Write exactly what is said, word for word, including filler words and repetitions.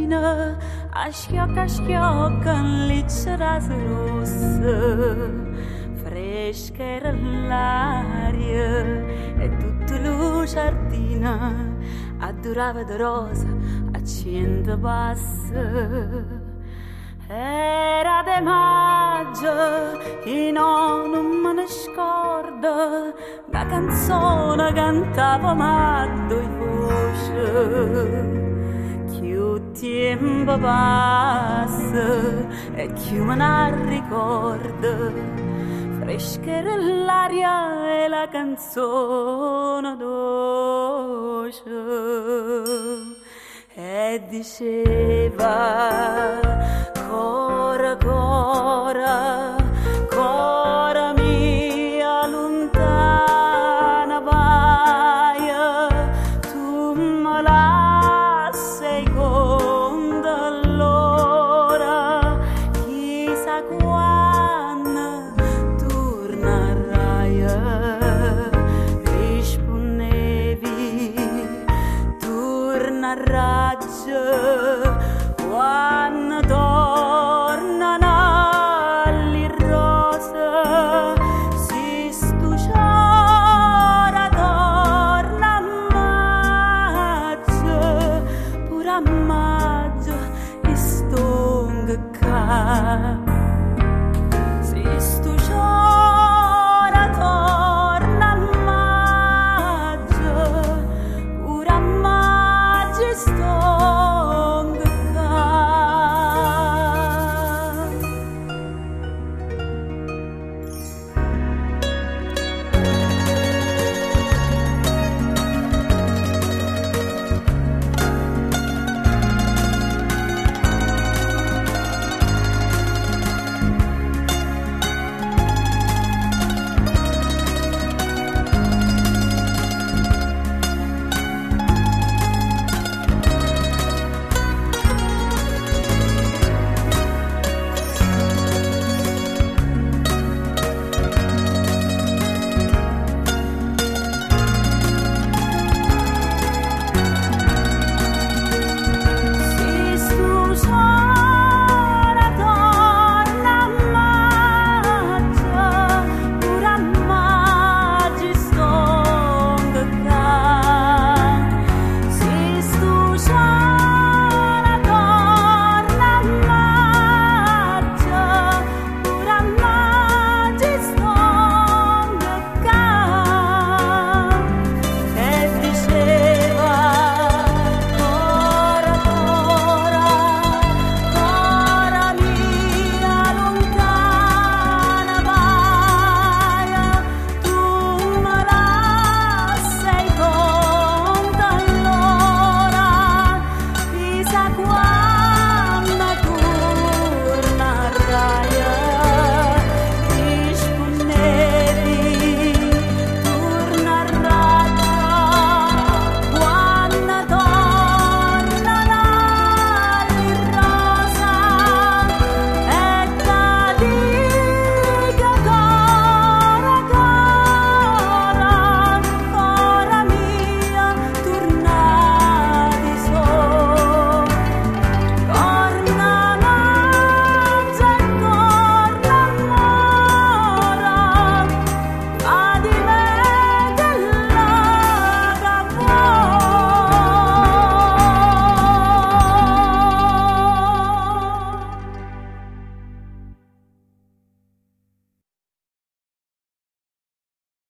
sardina, a schiocca a schiocca in licciera rossa, fresca era l'aria e tutta lucerdina addurava di rosa a cento bassa. Era de maggio e no, non me ne scordo la canzone cantava maddo in voce. Più tempo passa e più me ne ricordo, fresca era l'aria e la canzone dolce. E diceva cora cora